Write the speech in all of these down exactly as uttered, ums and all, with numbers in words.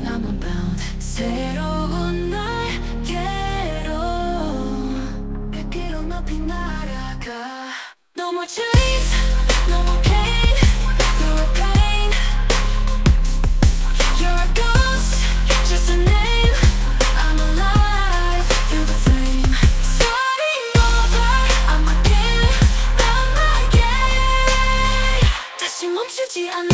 I'm unbound. 새로운 날개로 백기로 높이 날아가. No more chains, no more pain. You're a pain. You're a ghost, just a name. I'm alive, feel the flame. Starting over, I'm again, I'm again. 다시 멈추지 않아.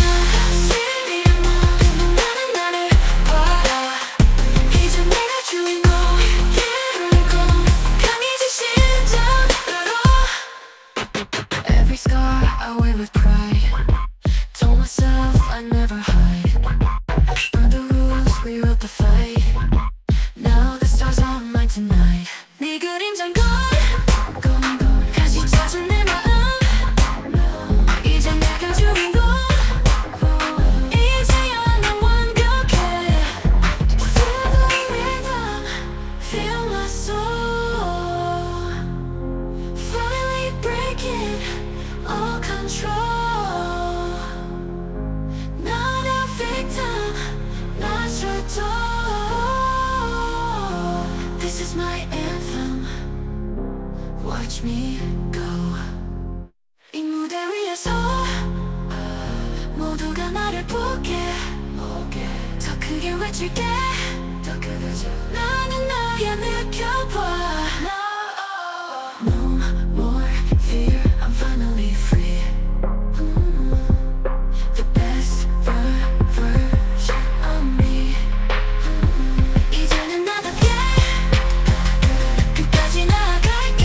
나는 나를 봐라. 이제 내가 주인공. 강해진 심장으로. Every scar I wear with pride. Told myself I'd never hide. Burn the rules, we wrote the fight. Now the stars are mine tonight. 네 그림자는 gone, gone, gone. 다시 찾은 내 마음. 이제 내가 주인공. 이제야 난 완벽해. Feel the rhythm, feel my soul. Finally breaking all control. Not a victim, not your doll. This is my anthem. Watch me go. 이 무대 위에서 모두가 나를 보게, 보게. 더 크게 외칠게. 더 크게 줘. 나는 나야 느껴봐. No more fear, I'm finally free. Mm. The best ver version of me. Mm. 이제는 나답게 끝까지 나아갈게.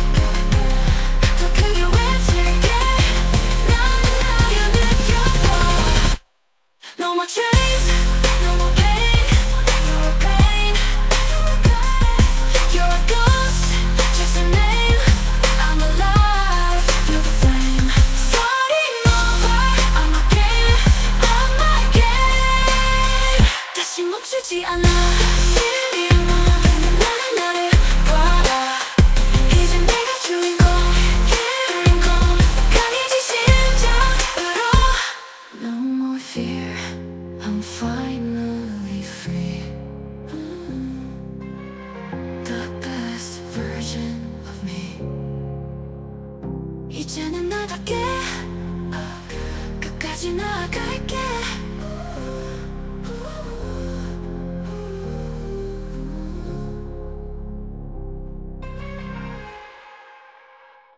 더 크게 외칠게. 나는 나야 느껴봐. No more chains, no more pain. You're a pain. You're a ghost, just a name. I'm alive, feel the flame. Starting over, I'm again, I'm again. 다시 멈추지 않아. 나는 나를 봐라. 이제 내가 주인공. 주인공. 강해진 심장으로. No more fear, I'm finally free. Mm. The best version of me. 이제는 나답게 끝까지 나아갈게.